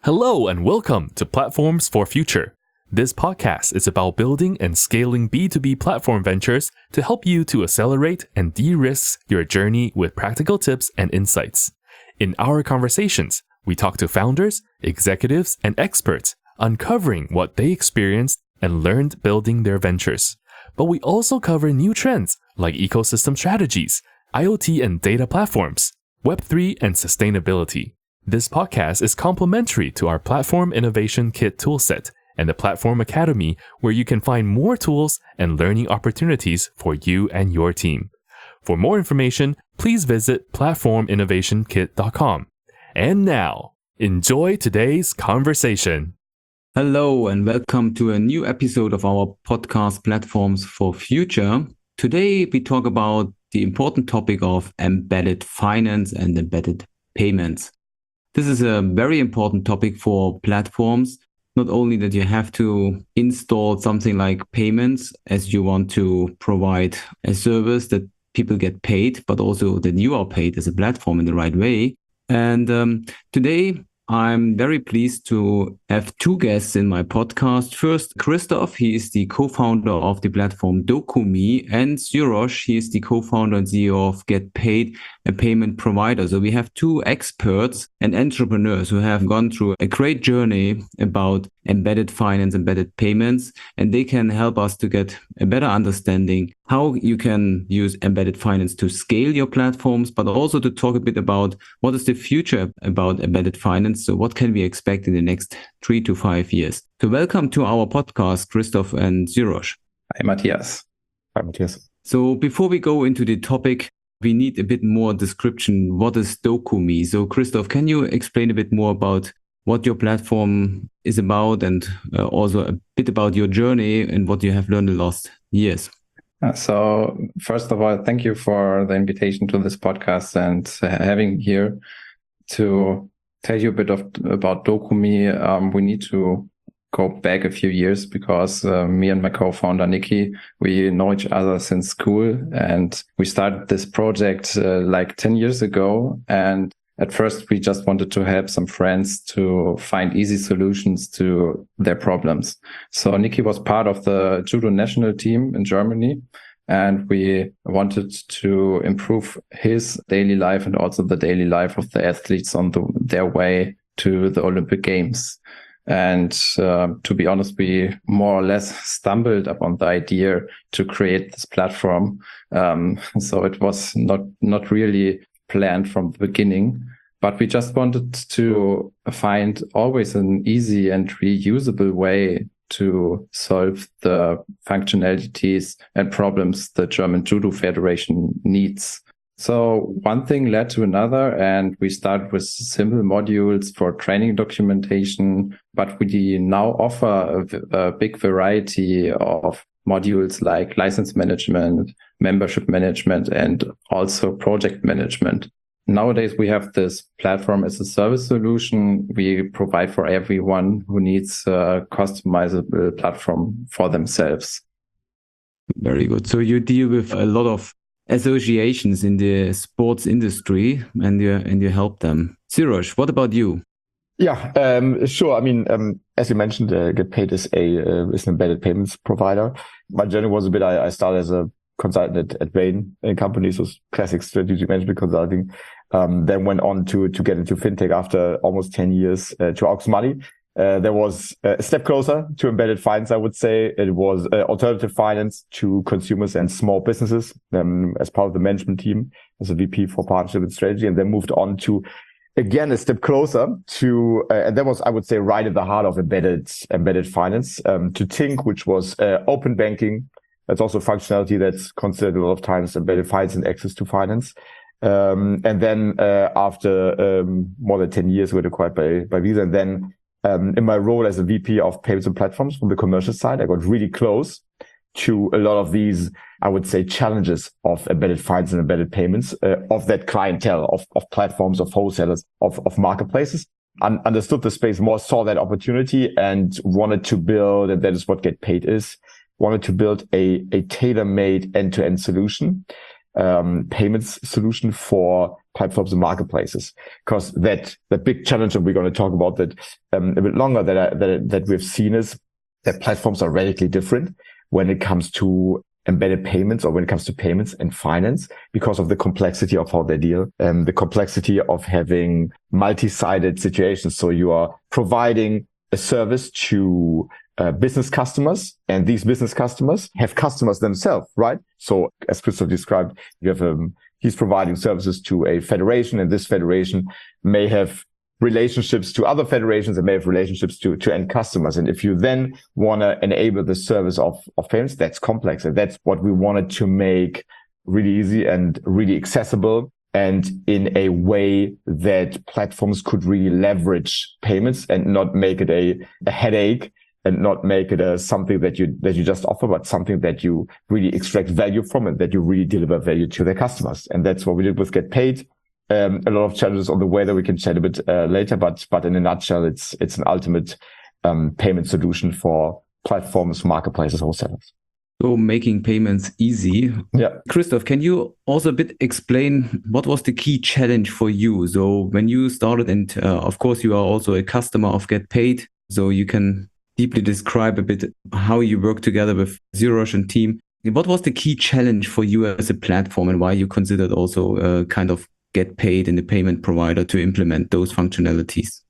Hello and welcome to Platforms for Future. This podcast is about building and scaling B2B platform ventures to help you to accelerate and de-risk your journey with practical tips and insights. In our conversations, we talk to founders, executives, and experts, uncovering what they experienced and learned building their ventures. But we also cover new trends like ecosystem strategies, IoT and data platforms, Web3 and sustainability. This podcast is complementary to our Platform Innovation Kit toolset and the Platform Academy, where you can find more tools and learning opportunities for you and your team. For more information, please visit platforminnovationkit.com. And now, enjoy today's conversation. Hello and welcome to a new episode of our podcast Platforms for Future. Today we talk about the important topic of embedded finance and embedded payments. This is a very important topic for platforms. Not only that you have to install something like payments as you want to provide a service that people get paid, but also that you are paid as a platform in the right way. And today I'm very pleased to have two guests in my podcast. First, Christoph, he is the co-founder of the platform Dokumi, and Surosh, he is the co-founder and CEO of GetPaid, a payment provider. So we have two experts and entrepreneurs who have gone through a great journey about embedded finance, embedded payments, and they can help us to get a better understanding how you can use embedded finance to scale your platforms, but also to talk a bit about what is the future about embedded finance. So what can we expect in the next 3 to 5 years? So welcome to our podcast, Christoph and Surosh. Hi, Matthias. Hi, Matthias. So before we go into the topic, we need a bit more description. What is Dokumi? So Christoph, can you explain a bit more about what your platform is about and also a bit about your journey and what you have learned in the last years? So first of all, thank you for the invitation to this podcast and having me here to tell you a bit about Dokumi. We need to go back a few years because me and my co-founder Nikki, we know each other since school, and we started this project like 10 years ago. And at first, we just wanted to help some friends to find easy solutions to their problems. So Nikki was part of the judo national team in Germany, and we wanted to improve his daily life and also the daily life of the athletes on their way to the Olympic Games. And to be honest, we more or less stumbled upon the idea to create this platform. So it was not really planned from the beginning, but we just wanted to find always an easy and reusable way to solve the functionalities and problems the German Judo Federation needs. So one thing led to another, and we started with simple modules for training documentation, but we now offer a big variety of modules like license management, membership management, and also project management. Nowadays, we have this platform as a service solution. We provide for everyone who needs a customizable platform for themselves. Very good. So you deal with a lot of associations in the sports industry and you help them. Surosh, what about you? Yeah, sure. I mean, as you mentioned, GetPaid is an embedded payments provider. My journey was a bit, I started as a consultant at Bain & Company, so classic strategic management consulting. Then went on to get into fintech after almost 10 years to Aux Money. There was a step closer to embedded finance, I would say. It was alternative finance to consumers and small businesses as part of the management team as a VP for partnership and strategy, and then moved on to, again, a step closer to, and that was, I would say, right at the heart of embedded finance, to Tink, which was open banking. That's also functionality that's considered a lot of times embedded finance and access to finance. And then after more than 10 years, we were acquired by Visa. And then in my role as a VP of payments and platforms from the commercial side, I got really close to a lot of these, I would say, challenges of embedded finance and embedded payments, of that clientele, of platforms, of wholesalers, of marketplaces. Understood the space more, saw that opportunity and wanted to build, and that is what GetPaid is, wanted to build a tailor-made end-to-end solution payments solution for platforms and marketplaces. Because the big challenge, and we're going to talk about that a bit longer, that we've seen is that platforms are radically different when it comes to embedded payments or when it comes to payments and finance because of the complexity of how they deal and the complexity of having multi-sided situations. So you are providing a service to business customers, and these business customers have customers themselves, right? So as Christoph described, you have he's providing services to a federation, and this federation may have relationships to other federations and may have relationships to end customers. And if you then want to enable the service of payments, that's complex. And that's what we wanted to make really easy and really accessible, and in a way that platforms could really leverage payments and not make it a headache, and not make it something that you just offer, but something that you really extract value from and that you really deliver value to their customers. And that's what we did with Get Paid. A lot of challenges on the way that we can chat a bit later, but in a nutshell, it's an ultimate payment solution for platforms, marketplaces, wholesalers. So making payments easy. Yeah. Christoph, can you also a bit explain what was the key challenge for you? So when you started, and of course you are also a customer of Get Paid, so you can deeply describe a bit how you work together with Zerosh and team. What was the key challenge for you as a platform, and why you considered also kind of Get Paid and the payment provider to implement those functionalities?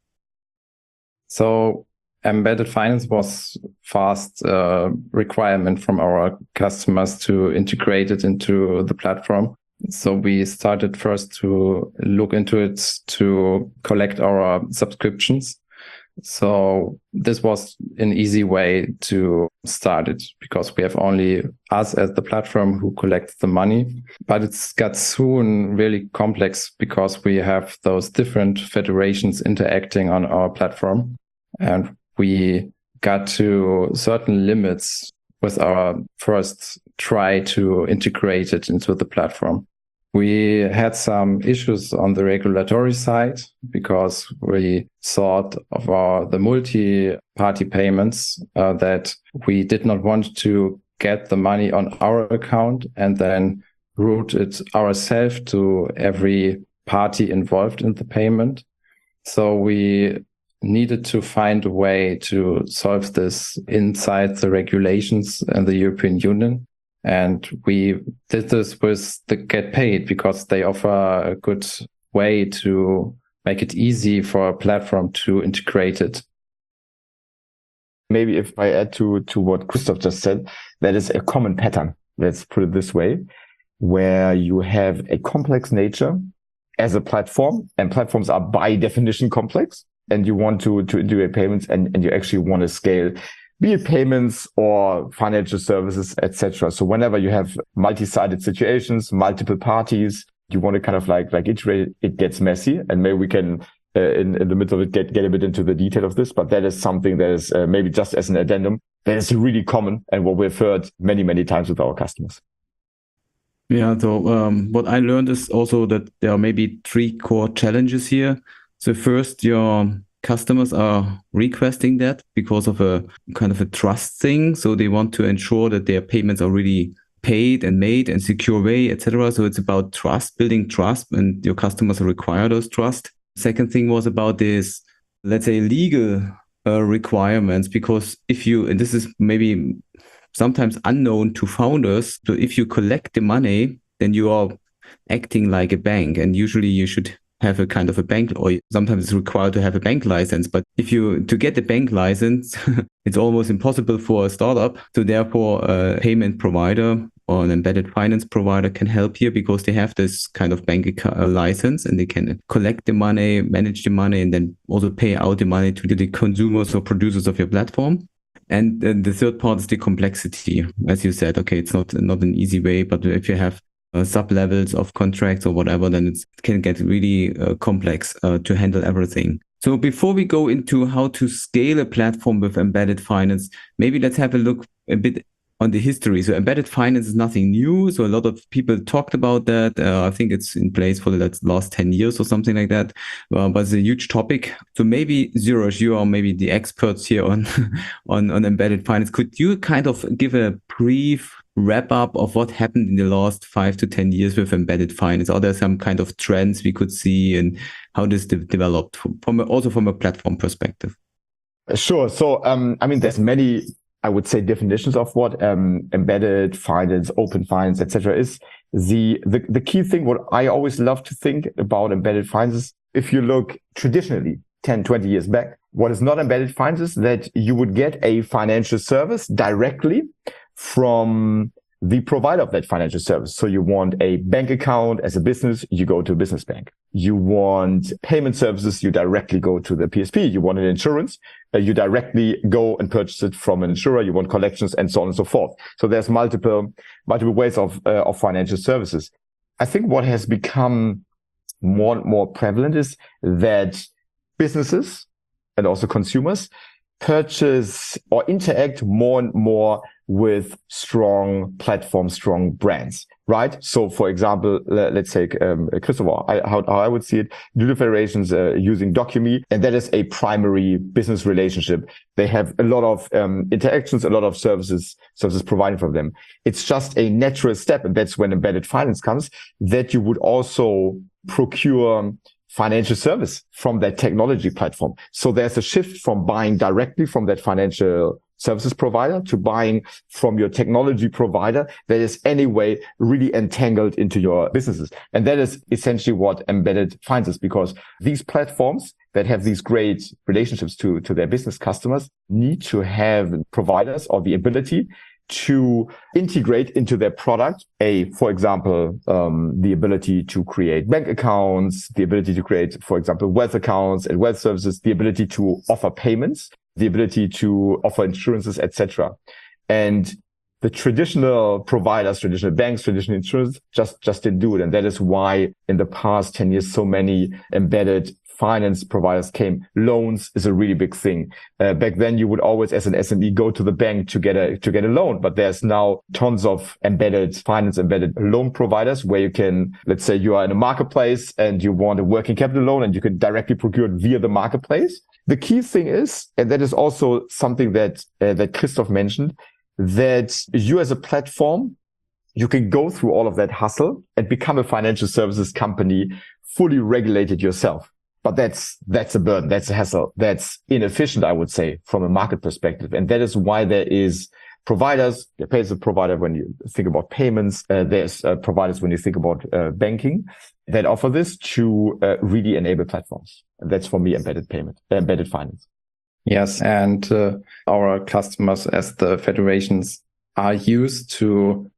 So embedded finance was fast requirement from our customers to integrate it into the platform. So we started first to look into it to collect our subscriptions. So this was an easy way to start it because we have only us as the platform who collects the money. But it's got soon really complex because we have those different federations interacting on our platform. And we got to certain limits with our first try to integrate it into the platform. We had some issues on the regulatory side because we thought of the multi-party payments that we did not want to get the money on our account and then route it ourselves to every party involved in the payment. So we needed to find a way to solve this inside the regulations in the European Union. And we did this with the Get Paid because they offer a good way to make it easy for a platform to integrate it. Maybe if I add to what Christoph just said, that is a common pattern, let's put it this way, where you have a complex nature as a platform, and platforms are by definition complex, and you want to do a payments and you actually want to scale, be it payments or financial services, etc. So whenever you have multi-sided situations, multiple parties, you want to kind of like iterate, it gets messy. And maybe we can, in the middle of it, get a bit into the detail of this, but that is something that is maybe just as an addendum, that is really common and what we've heard many, many times with our customers. Yeah, so what I learned is also that there are maybe 3 core challenges here. So first, your customers are requesting that because of a kind of a trust thing. So they want to ensure that their payments are really paid and made in secure way, etc. So it's about trust, building trust, and your customers require those trust. Second thing was about this, let's say, legal requirements, because if you, and this is maybe sometimes unknown to founders, so if you collect the money, then you are acting like a bank, and usually you should have a kind of a bank, or sometimes it's required to have a bank license. But to get a bank license, it's almost impossible for a startup. So therefore, a payment provider or an embedded finance provider can help here because they have this kind of bank license, and they can collect the money, manage the money, and then also pay out the money to the consumers or producers of your platform. And then the third part is the complexity. As you said, okay, it's not an easy way, but if you have sub-levels of contracts or whatever, then it can get really complex to handle everything. So before we go into how to scale a platform with embedded finance, maybe let's have a look a bit on the history. So embedded finance is nothing new. So a lot of people talked about that. I think it's in place for the last 10 years or something like that. But it's a huge topic. So maybe Zerosh, you are maybe the experts here on embedded finance. Could you kind of give a brief wrap up of what happened in the last 5 to 10 years with embedded finance? Are there some kind of trends we could see, and how this developed from a platform perspective? Sure. So, there's many, I would say, definitions of what embedded finance, open finance, etc. is. The key thing, what I always love to think about embedded finance is, if you look traditionally 10, 20 years back, what is not embedded finance is that you would get a financial service directly from the provider of that financial service. So you want a bank account as a business, you go to a business bank. You want payment services, you directly go to the PSP. You want an insurance, you directly go and purchase it from an insurer. You want collections, and so on and so forth. So there's multiple ways of financial services. I think what has become more and more prevalent is that businesses and also consumers purchase or interact more and more with strong platforms, strong brands, right? So, for example, let's take Christopher. How I would see it, Judo Federation's using Docume, and that is a primary business relationship. They have a lot of interactions, a lot of services provided for them. It's just a natural step, and that's when embedded finance comes, that you would also procure financial service from that technology platform. So there's a shift from buying directly from that financial services provider to buying from your technology provider that is anyway really entangled into your businesses. And that is essentially what embedded finance is, because these platforms that have these great relationships to their business customers need to have providers or the ability to integrate into their product for example, the ability to create bank accounts, the ability to create, for example, wealth accounts and wealth services, the ability to offer payments, the ability to offer insurances, etc. And the traditional providers, traditional banks, traditional insurance just didn't do it. And that is why in the past 10 years, so many embedded finance providers came. Loans is a really big thing. Back then, you would always, as an SME, go to the bank to get a loan. But there's now tons of embedded finance, embedded loan providers where you can, let's say you are in a marketplace and you want a working capital loan, and you can directly procure it via the marketplace. The key thing is, and that is also something that Christoph mentioned, that you as a platform, you can go through all of that hustle and become a financial services company, fully regulated yourself. But that's a burden. That's a hassle. That's inefficient, I would say, from a market perspective. And that is why there is providers. There pays a provider when you think about payments. There's providers when you think about banking that offer this to really enable platforms. And that's for me embedded finance. Yes, and our customers, as the federations, are used to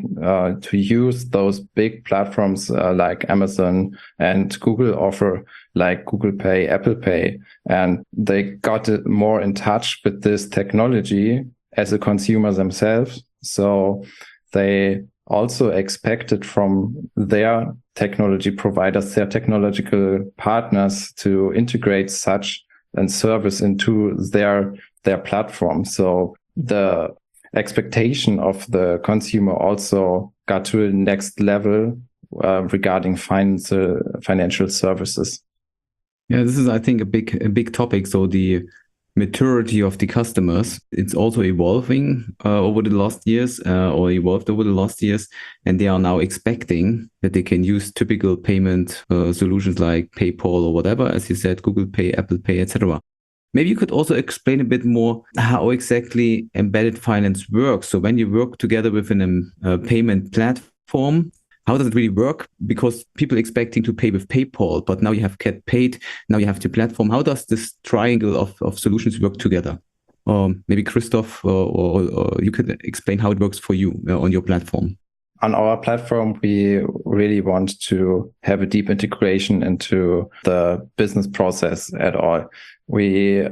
to use those big platforms like Amazon and Google offer, like Google Pay, Apple Pay, and they got more in touch with this technology as a consumer themselves. So they also expected from their technology providers, their technological partners, to integrate such and service into their platform. So the expectation of the consumer also got to a next level regarding financial services. Yeah, this is, I think, a big topic. So the maturity of the customers, it's also evolving over the last years, or evolved over the last years, and they are now expecting that they can use typical payment solutions like PayPal or whatever, as you said, Google Pay, Apple Pay, etc. Maybe you could also explain a bit more how exactly embedded finance works. So when you work together with a payment platform, how does it really work? Because people expecting to pay with PayPal, but now you have Get Paid, now you have the platform. How does this triangle of solutions work together? Maybe Christoph, or you could explain how it works for you on your platform. On our platform, we really want to have a deep integration into the business process at all. We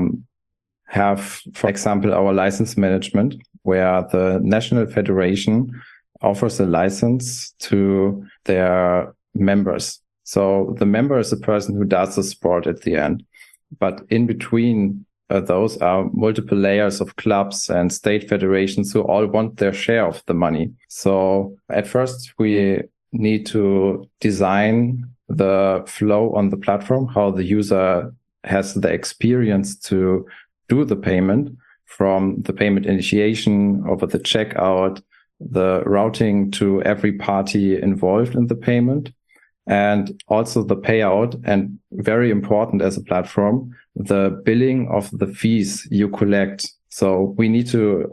have, for example, our license management, where the National Federation offers a license to their members. So the member is the person who does the sport at the end. But in between those are multiple layers of clubs and state federations who all want their share of the money. So at first we need to design the flow on the platform, how the user has the experience to do the payment, from the payment initiation over the checkout, the routing to every party involved in the payment, and also the payout, and very important as a platform, the billing of the fees you collect. So we need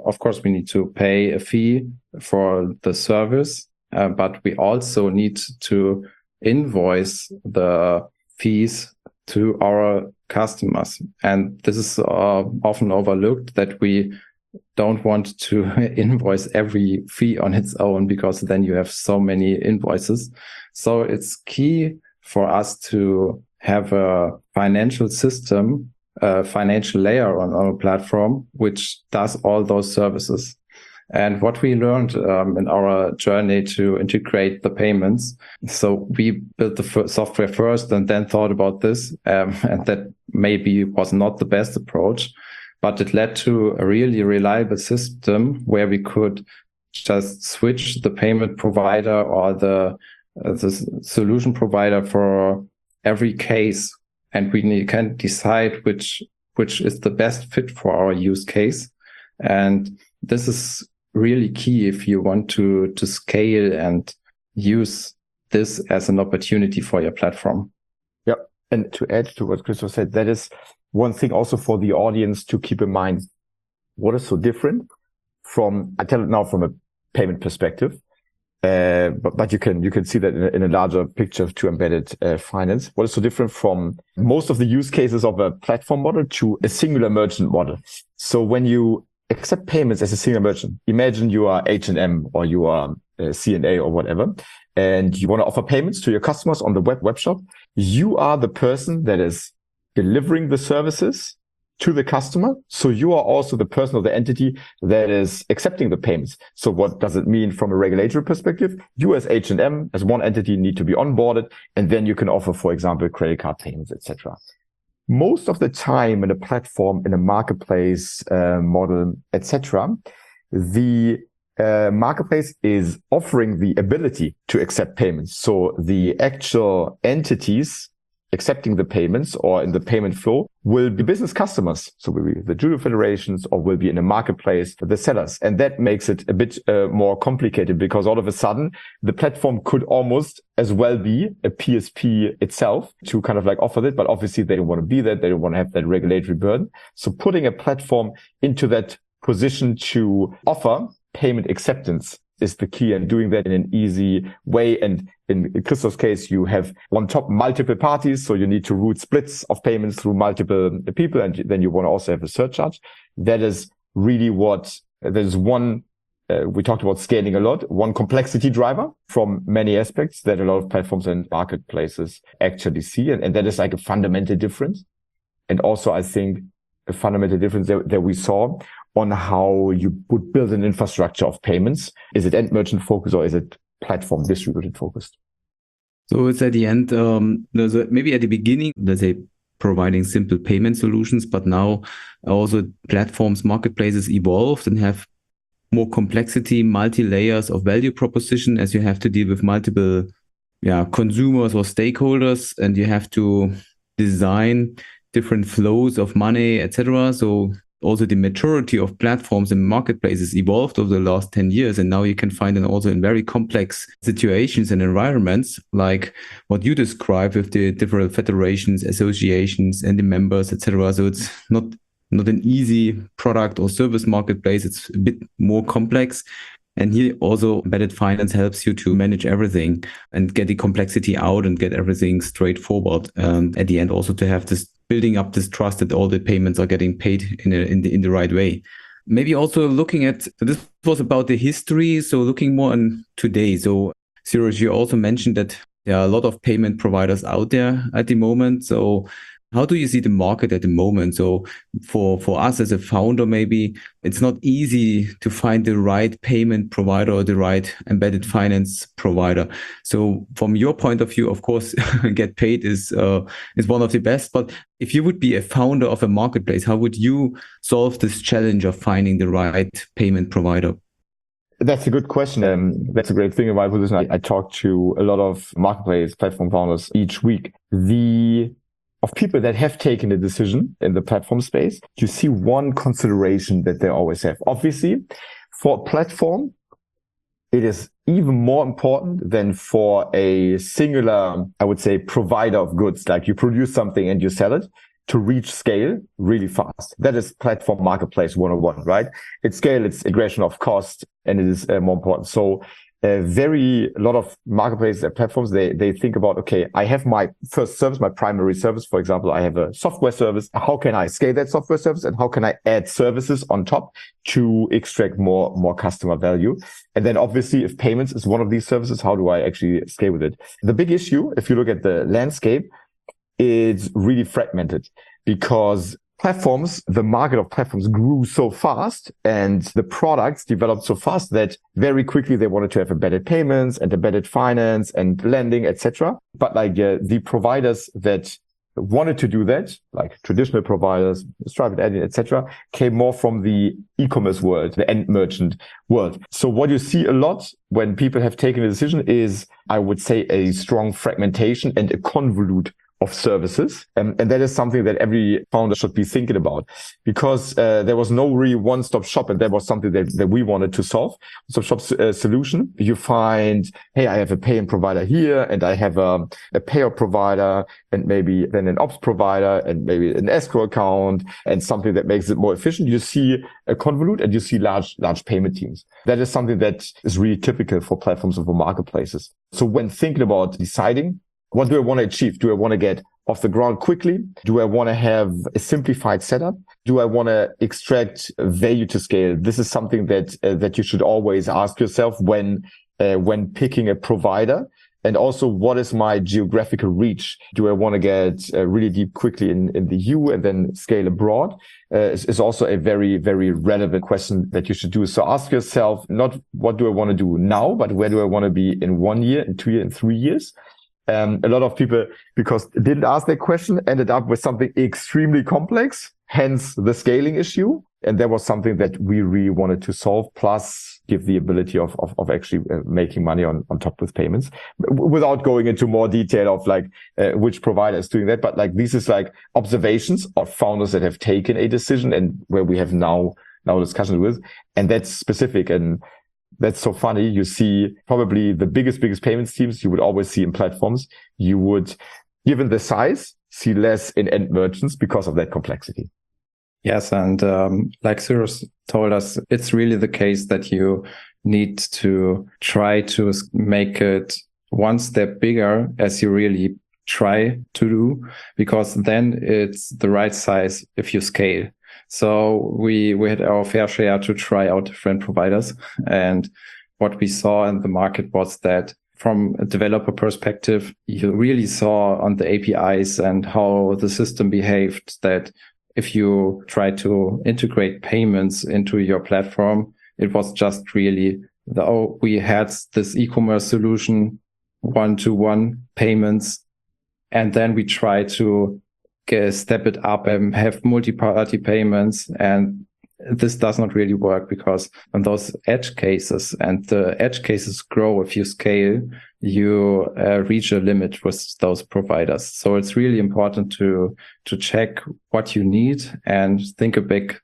to pay a fee for the service, but we also need to invoice the fees to our customers. And this is often overlooked, that we don't want to invoice every fee on its own, because then you have so many invoices. So it's key for us to have a financial system, a financial layer on our platform, which does all those services. And what we learned in our journey to integrate the payments, so we built the software first and then thought about this, and that maybe was not the best approach, but it led to a really reliable system where we could just switch the payment provider or the solution provider for every case, and we can decide which is the best fit for our use case. And this is really key if you want to scale and use this as an opportunity for your platform. Yeah. And to add to what Christoph said, that is one thing also for the audience to keep in mind. What is so different from, I tell it now from a payment perspective, but you can see that in a larger picture to embedded finance. What is so different from most of the use cases of a platform model to a singular merchant model? So when you accept payments as a single merchant, imagine you are H&M or you are C&A or whatever, and you want to offer payments to your customers on the web shop. You are the person that is delivering the services to the customer. So you are also the person or the entity that is accepting the payments. So what does it mean from a regulatory perspective? You as H&M, as one entity, need to be onboarded, and then you can offer, for example, credit card payments, etc. Most of the time in a platform, in a marketplace model, etc., the marketplace is offering the ability to accept payments. So the actual entities accepting the payments or in the payment flow will be business customers. So will be the judo federations, or will be in a marketplace for the sellers. And that makes it a bit more complicated, because all of a sudden the platform could almost as well be a PSP itself to kind of like offer that. But obviously they don't want to be that. They don't want to have that regulatory burden. So putting a platform into that position to offer payment acceptance is the key, and doing that in an easy way. And in Christoph's case, you have on top multiple parties, so you need to route splits of payments through multiple people, and then you want to also have a surcharge. That is really there's one, we talked about scaling a lot, one complexity driver from many aspects that a lot of platforms and marketplaces actually see. And that is like a fundamental difference. And also, I think a fundamental difference that we saw on how you would build an infrastructure of payments. Is it end merchant focused, or is it platform distributed focused? So it's at the end, maybe at the beginning, let's say providing simple payment solutions, but now also platforms, marketplaces evolved and have more complexity, multi-layers of value proposition, as you have to deal with multiple consumers or stakeholders, and you have to design different flows of money, etc. So also the maturity of platforms and marketplaces evolved over the last 10 years. And now you can find them also in very complex situations and environments, like what you described with the different federations, associations, and the members, etc. So it's not an easy product or service marketplace. It's a bit more complex. And here also embedded finance helps you to manage everything and get the complexity out and get everything straightforward. At the end, also to have this building up this trust that all the payments are getting paid in the right way. Maybe also looking at, so this was about the history, so looking more on today. So Cyrus, you also mentioned that there are a lot of payment providers out there at the moment. So how do you see the market at the moment? So for us as a founder, maybe it's not easy to find the right payment provider or the right embedded finance provider. So from your point of view, of course, Get Paid is one of the best. But if you would be a founder of a marketplace, how would you solve this challenge of finding the right payment provider? That's a good question. That's a great thing about position. I talk to a lot of marketplace platform founders each week. Of people that have taken a decision in the platform space, you see one consideration that they always have. Obviously, for a platform, it is even more important than for a singular, I would say, provider of goods. Like you produce something and you sell it, to reach scale really fast. That is platform marketplace 101, right? It's scale, it's integration of cost, and it is more important. So a lot of marketplace platforms, they think about, okay, I have my first service, my primary service. For example, I have a software service. How can I scale that software service? And how can I add services on top to extract more customer value? And then obviously, if payments is one of these services, how do I actually scale with it? The big issue, if you look at the landscape, it's really fragmented because the market of platforms grew so fast and the products developed so fast that very quickly they wanted to have embedded payments and embedded finance and lending, etc. But the providers that wanted to do that, like traditional providers, Stripe, Adyen, etc., came more from the e-commerce world, the end merchant world. So what you see a lot when people have taken a decision is, I would say, a strong fragmentation and a convolute of services. And that is something that every founder should be thinking about because there was no really one-stop shop. And that was something that we wanted to solve. One-stop shop solution. You find, hey, I have a payment provider here and I have a payout provider and maybe then an ops provider and maybe an escrow account and something that makes it more efficient. You see a convolute and you see large payment teams. That is something that is really typical for platforms and for marketplaces. So when thinking about deciding, what do I want to achieve? Do I want to get off the ground quickly? Do I want to have a simplified setup? Do I want to extract value to scale? This is something that you should always ask yourself when picking a provider. And also, what is my geographical reach? Do I want to get really deep quickly in the EU and then scale abroad? Is also a very, very relevant question that you should do. So ask yourself, not what do I want to do now, but where do I want to be in 1 year, in 2 years, in 3 years? A lot of people, because didn't ask that question, ended up with something extremely complex, hence the scaling issue. And that was something that we really wanted to solve, plus give the ability of actually making money on top with payments without going into more detail of which provider is doing that. But this is observations of founders that have taken a decision and where we have now discussions with, and that's specific. And that's so funny. You see probably the biggest payments teams you would always see in platforms. You would, given the size, see less in end merchants because of that complexity. Yes. And like Cyrus told us, it's really the case that you need to try to make it one step bigger as you really try to do, because then it's the right size if you scale. So we had our fair share to try out different providers. And what we saw in the market was that from a developer perspective, you really saw on the APIs and how the system behaved that if you try to integrate payments into your platform, it was just really we had this e-commerce solution, one-to-one payments, and then we try to step it up and have multi-party payments. And this does not really work because on those edge cases, and the edge cases grow if you scale, you reach a limit with those providers. So it's really important to check what you need and think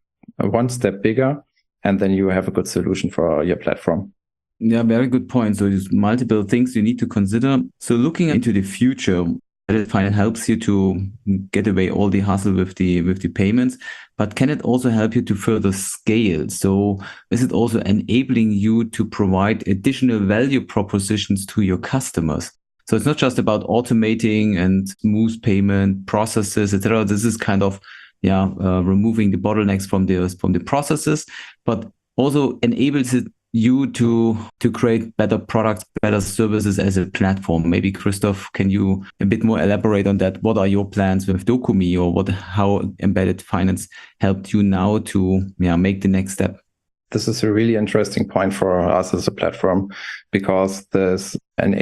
one step bigger, and then you have a good solution for your platform. Yeah, very good point. So there's multiple things you need to consider. So looking into the future, embedded finance helps you to get away all the hassle with the payments, but can it also help you to further scale? So is it also enabling you to provide additional value propositions to your customers? So it's not just about automating and smooth payment processes, etc. This is kind of removing the bottlenecks from the processes, but also enables you to create better products, better services as a platform. Maybe Christoph, can you a bit more elaborate on that? What are your plans with Documi, or how embedded finance helped you now to make the next step? This is a really interesting point for us as a platform, because this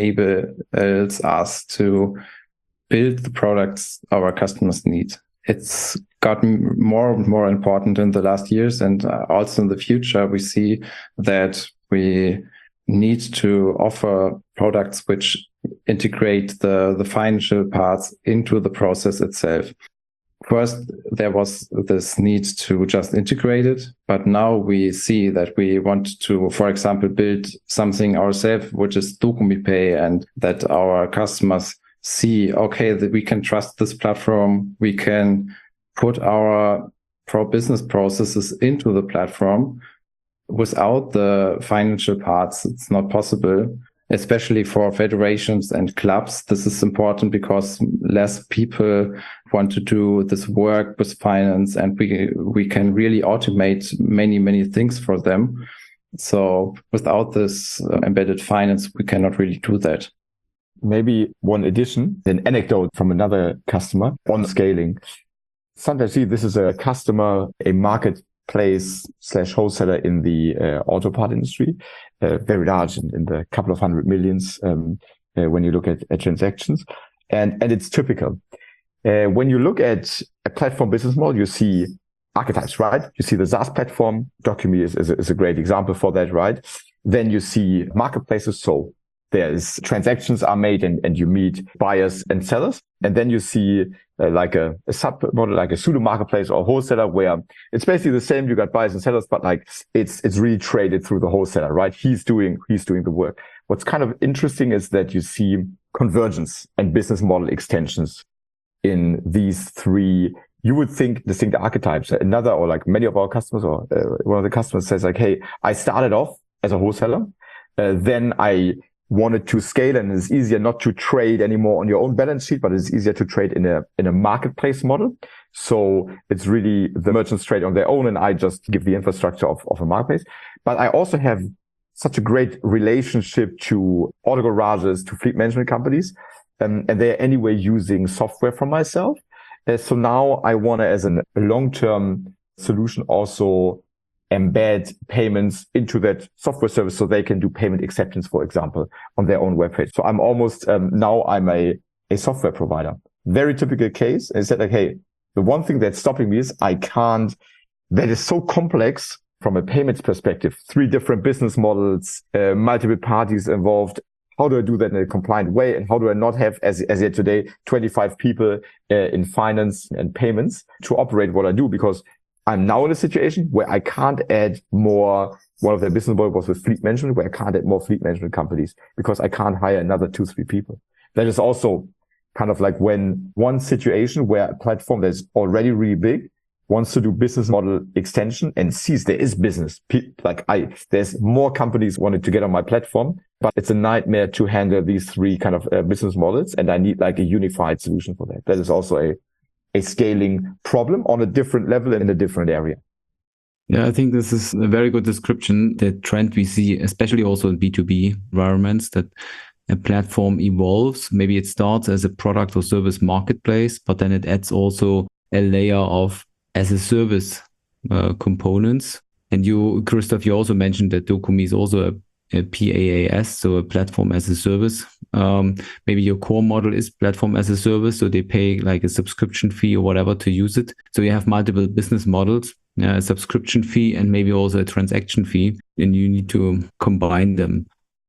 enables us to build the products our customers need. It's gotten more and more important in the last years, and also in the future, we see that we need to offer products which integrate the financial parts into the process itself. first there was this need to just integrate it, but now we see that we want to, for example, build something ourselves, which is Dokumi Pay, and that our customers see, okay, that we can trust this platform. We can put our business processes into the platform. Without the financial parts, it's not possible. Especially for federations and clubs, this is important because less people want to do this work with finance, and we can really automate many things for them. So without this embedded finance, we cannot really do that. Maybe one addition, an anecdote from another customer on scaling. Sometimes see this is a customer, a marketplace/wholesaler in the auto part industry, very large in the couple of 100 millions when you look at transactions. And it's typical. When you look at a platform business model, you see archetypes, right? You see the SaaS platform. Dokumi is a great example for that, right? Then you see marketplaces. So there's transactions are made and you meet buyers and sellers. And then you see like a sub model, like a pseudo marketplace or wholesaler, where it's basically the same. You got buyers and sellers, but like it's really traded through the wholesaler, right? He's doing the work. What's kind of interesting is that you see convergence and business model extensions in these three, you would think, distinct archetypes. Another, or like many of our customers, or one of the customers says like, hey, I started off as a wholesaler. Then I wanted to scale, and it's easier not to trade anymore on your own balance sheet, but it's easier to trade in a marketplace model. So it's really the merchants trade on their own, and I just give the infrastructure of a marketplace. But I also have such a great relationship to auto garages, to fleet management companies, and they're anyway using software from myself. So now I want to, as a long-term solution, also embed payments into that software service so they can do payment acceptance, for example, on their own webpage. So I'm almost, now I'm a software provider. Very typical case. And said like, hey, the one thing that's stopping me is that is so complex from a payments perspective, 3 different business models, multiple parties involved. How do I do that in a compliant way? And how do I not have, as yet today, 25 people in finance and payments to operate what I do? Because I'm now in a situation where I can't add more. One of their business models was with fleet management, where I can't add more fleet management companies because I can't hire another 2-3 people. That is also kind of like when one situation where a platform that's already really big wants to do business model extension and sees there is business. There's more companies wanting to get on my platform, but it's a nightmare to handle these 3 kind of business models. And I need like a unified solution for that. That is also a scaling problem on a different level in a different area. Yeah, I think this is a very good description. The trend we see, especially also in B2B environments, that a platform evolves. Maybe it starts as a product or service marketplace, but then it adds also a layer of as a service components. And you, Christoph, you also mentioned that Dokumi is also a PaaS, so a platform as a service. Maybe your core model is platform as a service, so they pay like a subscription fee or whatever to use it. So you have multiple business models, a subscription fee and maybe also a transaction fee, and you need to combine them.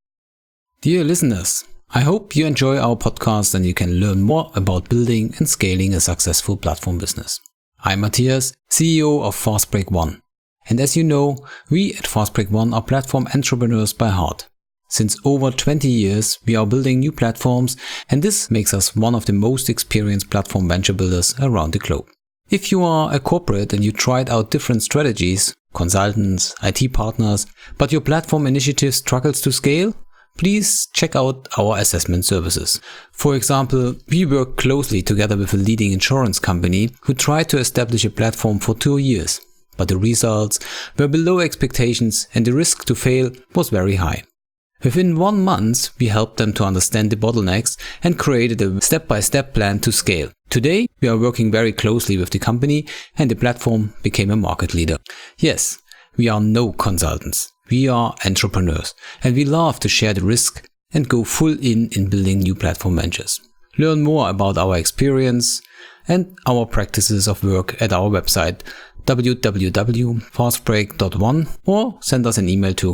Dear listeners, I hope you enjoy our podcast and you can learn more about building and scaling a successful platform business. I'm Matthias, CEO of Fastbreak One. And as you know, we at Fastbreak One are platform entrepreneurs by heart. Since over 20 years, we are building new platforms, and this makes us one of the most experienced platform venture builders around the globe. If you are a corporate and you tried out different strategies, consultants, IT partners, but your platform initiative struggles to scale, please check out our assessment services. For example, we work closely together with a leading insurance company who tried to establish a platform for 2 years. But the results were below expectations and the risk to fail was very high. Within 1 month, we helped them to understand the bottlenecks and created a step-by-step plan to scale. Today, we are working very closely with the company and the platform became a market leader. Yes, we are no consultants. We are entrepreneurs and we love to share the risk and go full in building new platform ventures. Learn more about our experience and our practices of work at our website www.fastbreak.one or send us an email to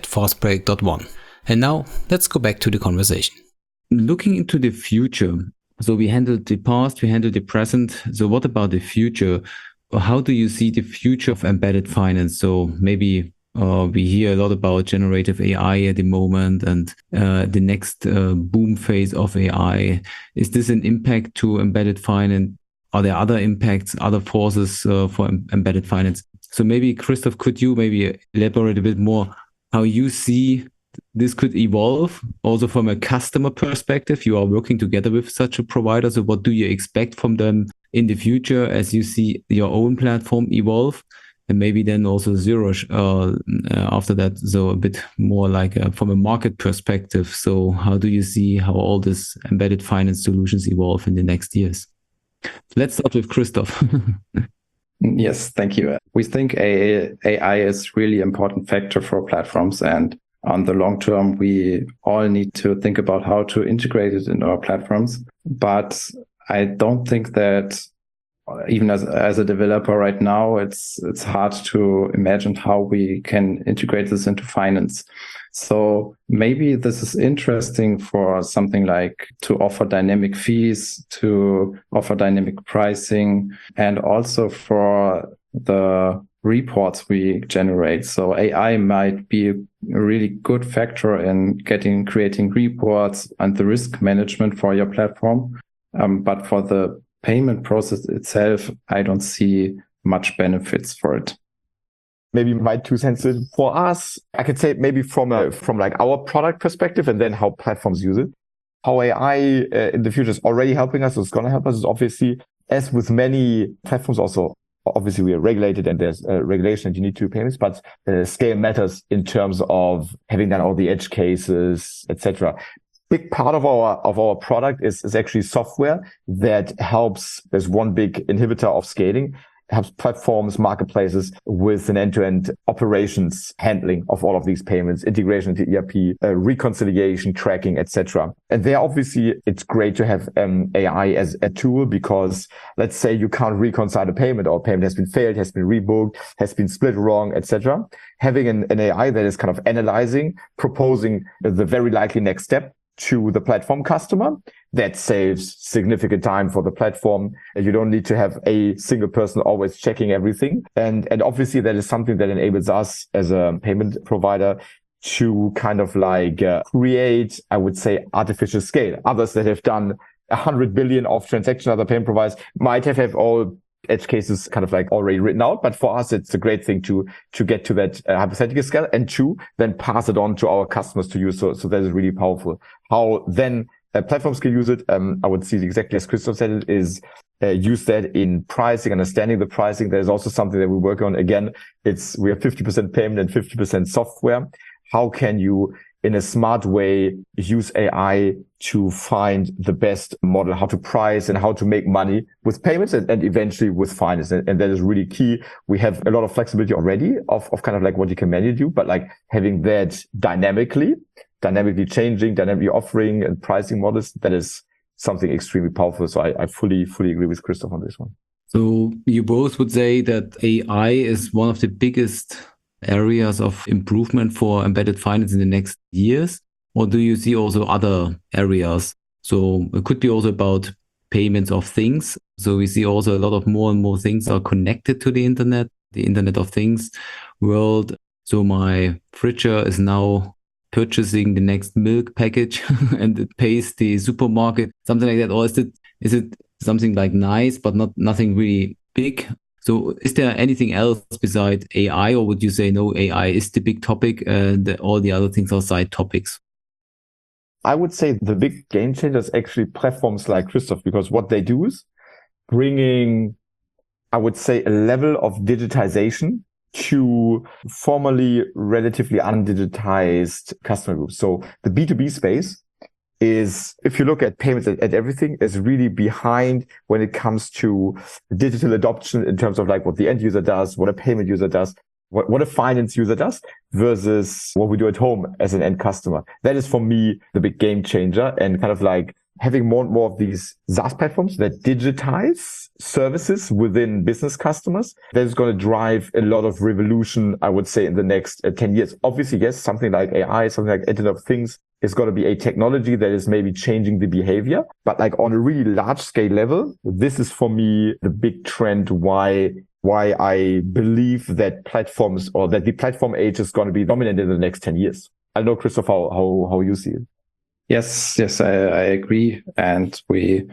contact@fastbreak.one. And now let's go back to the conversation. Looking into the future, So we handled the past, we handled the present. So what about the future? How do you see the future of embedded finance? So maybe we hear a lot about generative AI at the moment and the next boom phase of AI. Is this an impact to embedded finance? Are there other impacts, other forces for embedded finance? So maybe, Christoph, could you maybe elaborate a bit more how you see this could evolve also from a customer perspective? You are working together with such a provider. So what do you expect from them in the future as you see your own platform evolve? And maybe then also Zero after that. So a bit more like from a market perspective. So how do you see how all these embedded finance solutions evolve in the next years? Let's start with Christoph. Yes, thank you. We think AI is really important factor for platforms, and on the long term, we all need to think about how to integrate it in our platforms. But I don't think that even as a developer right now, it's hard to imagine how we can integrate this into finance. So maybe this is interesting for something like to offer dynamic fees, to offer dynamic pricing, and also for the reports we generate. So AI might be a really good factor in creating reports and the risk management for your platform. But for the payment process itself, I don't see much benefits for it. Maybe my 2 cents for us, I could say maybe from like our product perspective and then how platforms use it. How AI in the future is already helping us, it's going to help us is obviously, as with many platforms also, obviously we are regulated and there's regulation and you need to do payments, but scale matters in terms of having done all the edge cases, etc. Big part of our product is actually software that helps. There's one big inhibitor of scaling, helps platforms, marketplaces with an end-to-end operations handling of all of these payments, integration into ERP, reconciliation, tracking, etc. And there, obviously, it's great to have AI as a tool because let's say you can't reconcile a payment or a payment has been failed, has been rebooked, has been split wrong, etc. Having an AI that is kind of analyzing, proposing the very likely next step to the platform customer, that saves significant time for the platform. You don't need to have a single person always checking everything. And obviously that is something that enables us as a payment provider to kind of like create, I would say, artificial scale. Others that have done 100 billion of transactions, other payment providers might have all edge cases kind of like already written out. But for us, it's a great thing to get to that hypothetical scale and to then pass it on to our customers to use. So that is really powerful. How then platforms can use it, I would see exactly as Christoph said it, is use that in pricing, understanding the pricing. There's also something that we work on. Again, we have 50% payment and 50% software. How can you, in a smart way, use AI to find the best model, how to price and how to make money with payments and eventually with finance. And that is really key. We have a lot of flexibility already of kind of like what you can manually do, but like having that dynamically changing, dynamically offering and pricing models, that is something extremely powerful. So I fully agree with Christoph on this one. So you both would say that AI is one of the biggest areas of improvement for embedded finance in the next years? Or do you see also other areas? So it could be also about payments of things. So we see also a lot of more and more things are connected to the Internet of Things world. So my fridger is now purchasing the next milk package and it pays the supermarket, something like that. Or is it something like nice, but nothing really big? So is there anything else besides AI, or would you say no, AI is the big topic and all the other things are side topics? I would say the big game changer is actually platforms like Christoph, because what they do is bringing, I would say, a level of digitization to formerly relatively undigitized customer groups. So the B2B space is, if you look at payments at everything, is really behind when it comes to digital adoption in terms of like what the end user does, what a payment user does, what a finance user does versus what we do at home as an end customer. That is for me the big game changer and kind of like having more and more of these SaaS platforms that digitize services within business customers, that is going to drive a lot of revolution, I would say, in the next 10 years. Obviously, yes, something like AI, something like Internet of Things is going to be a technology that is maybe changing the behavior. But like on a really large scale level, this is for me the big trend why I believe that platforms or that the platform age is going to be dominant in the next 10 years. I don't know, Christoph, how you see it. Yes, I agree. And we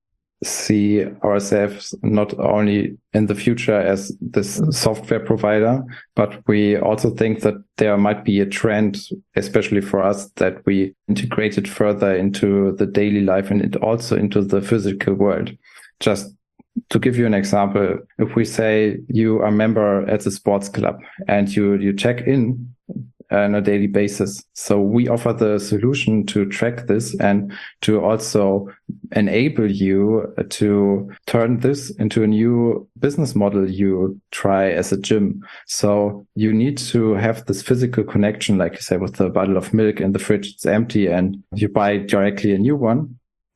see ourselves not only in the future as this software provider, but we also think that there might be a trend, especially for us, that we integrate it further into the daily life and also into the physical world. Just to give you an example, if we say you are a member at the sports club and you check in on a daily basis. So we offer the solution to track this and to also enable you to turn this into a new business model you try as a gym. So you need to have this physical connection, like you said, with the bottle of milk in the fridge, it's empty and you buy directly a new one.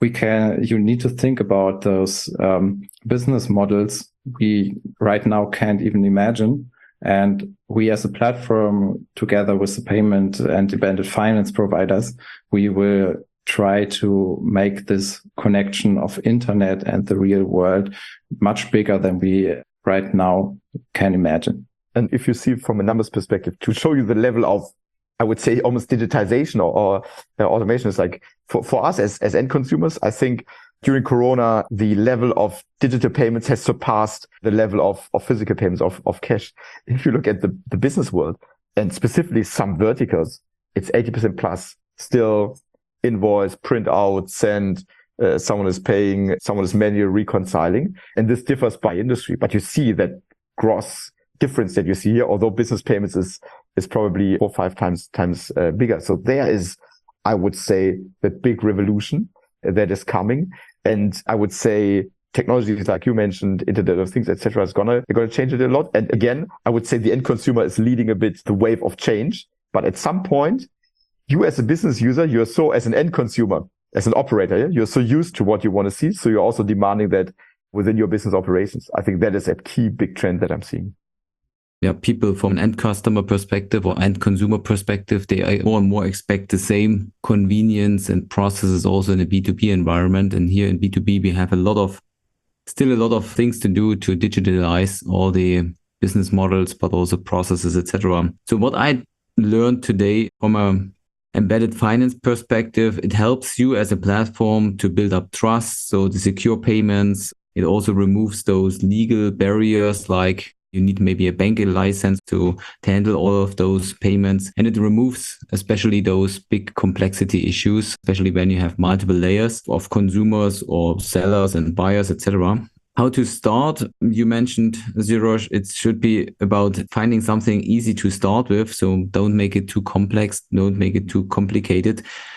You need to think about those business models we right now can't even imagine. And we as a platform, together with the payment and embedded finance providers, we will try to make this connection of internet and the real world much bigger than we right now can imagine. And if you see from a numbers perspective, to show you the level of, I would say, almost digitization or automation is like for us as end consumers, I think during Corona, the level of digital payments has surpassed the level of physical payments of cash. If you look at the business world and specifically some verticals, it's 80% plus still invoice, print out, send, someone is paying, someone is manually reconciling. And this differs by industry, but you see that gross difference that you see here, although business payments is probably 4 or 5 times bigger. So there is, I would say, the big revolution that is coming. And I would say technologies like you mentioned, Internet of Things, etc., is gonna change it a lot. And again, I would say the end consumer is leading a bit the wave of change. But at some point, you as a business user, you're so as an end consumer, as an operator, you're so used to what you want to see. So you're also demanding that within your business operations. I think that is a key big trend that I'm seeing. Yeah, people from an end customer perspective or end consumer perspective, they more and more expect the same convenience and processes also in a B2B environment. And here in B2B, we have still a lot of things to do to digitalize all the business models, but also processes, etc. So what I learned today from an embedded finance perspective, it helps you as a platform to build up trust. So the secure payments, it also removes those legal barriers like you need maybe a banking license to handle all of those payments. And it removes especially those big complexity issues, especially when you have multiple layers of consumers or sellers and buyers, etc. How to start? You mentioned, Zerosh, it should be about finding something easy to start with. So don't make it too complex, don't make it too complicated.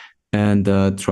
And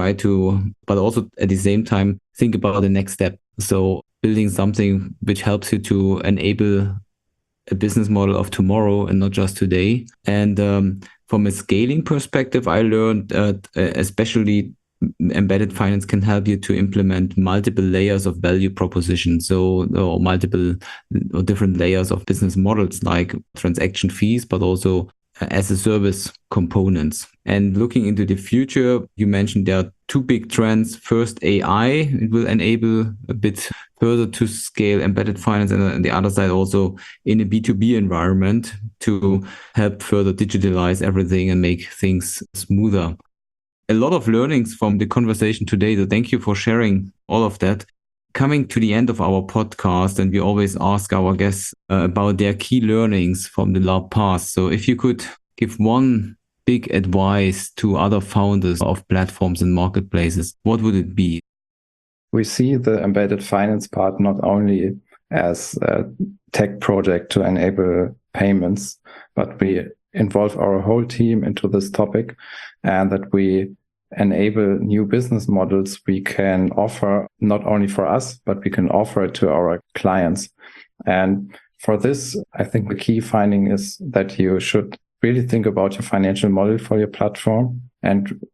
but also at the same time, think about the next step. So building something which helps you to enable a business model of tomorrow and not just today. And from a scaling perspective, I learned that especially embedded finance can help you to implement multiple layers of value propositions. So multiple or different layers of business models like transaction fees, but also as a service components. And looking into the future, you mentioned there are 2 big trends. First, AI, it will enable a bit further to scale embedded finance, and on the other side also in a B2B environment to help further digitalize everything and make things smoother. A lot of learnings from the conversation today, so thank you for sharing all of that. Coming to the end of our podcast, and we always ask our guests about their key learnings from the past. So if you could give one big advice to other founders of platforms and marketplaces, what would it be? We see the embedded finance part not only as a tech project to enable payments, but we involve our whole team into this topic, and that we enable new business models we can offer not only for us, but we can offer it to our clients. And for this, I think the key finding is that you should really think about your financial model for your platform and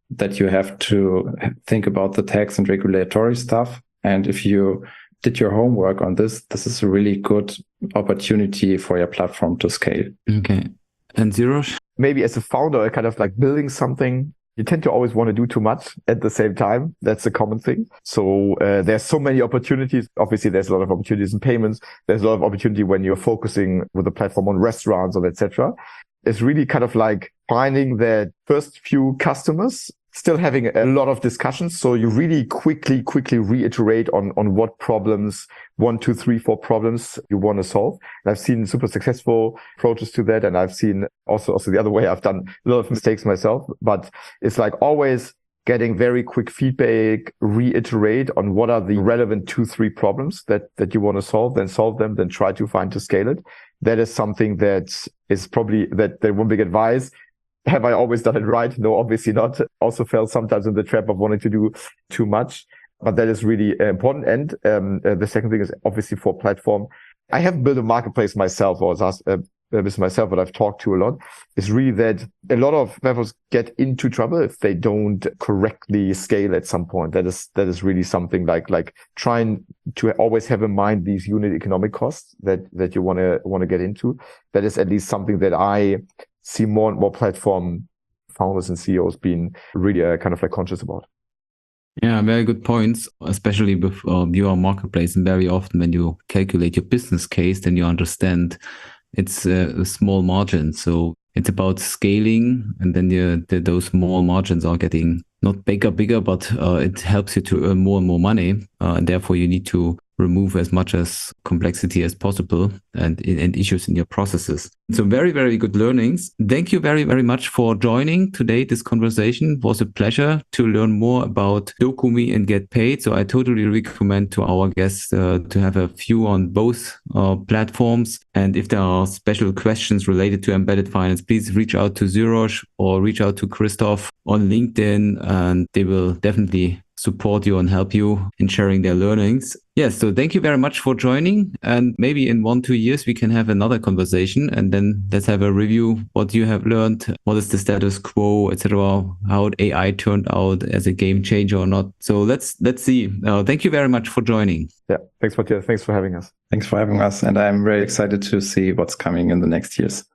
that you have to think about the tax and regulatory stuff. And if you did your homework on this, this is a really good opportunity for your platform to scale. Okay. And Zerosh? Maybe as a founder, kind of like building something, you tend to always want to do too much at the same time. That's a common thing. So there's so many opportunities. Obviously, there's a lot of opportunities in payments. There's a lot of opportunity when you're focusing with the platform on restaurants or etc. It's really kind of like finding the first few customers, still having a lot of discussions. So you really quickly reiterate on what problems, 1, 2, 3, 4 problems you want to solve. And I've seen super successful approaches to that. And I've seen also the other way. I've done a lot of mistakes myself, but it's like always getting very quick feedback, reiterate on what are the relevant 2, 3 problems that you want to solve, then solve them, then try to find to scale it. That is something that is probably that one big advice. Have I always done it right? No, obviously not. Also fell sometimes in the trap of wanting to do too much, but that is really important. And the second thing is obviously for platform. I haven't built a marketplace myself or with myself, but I've talked to a lot. It's really that a lot of platforms get into trouble if they don't correctly scale at some point. That is really something like trying to always have in mind these unit economic costs that you want to get into. That is at least something that I see more and more platform founders and CEOs being really kind of like conscious about. Yeah, very good points, especially with your marketplace. And very often when you calculate your business case, then you understand it's a small margin. So it's about scaling, and then those small margins are getting not bigger, but it helps you to earn more and more money. And therefore you need to remove as much as complexity as possible and issues in your processes. So very, very good learnings. Thank you very, very much for joining today. This conversation was a pleasure to learn more about Dokumi and Get Paid. So I totally recommend to our guests to have a view on both platforms. And if there are special questions related to embedded finance, please reach out to Zerosh or reach out to Christoph on LinkedIn, and they will definitely support you and help you in sharing their learnings. Yes, so thank you very much for joining. And maybe in 1-2 years, we can have another conversation, and then let's have a review what you have learned, what is the status quo, etc., how AI turned out as a game changer or not. So let's see. Thank you very much for joining. Yeah, thanks, Matthias. Thanks for having us. Thanks for having us. And I'm very excited to see what's coming in the next years.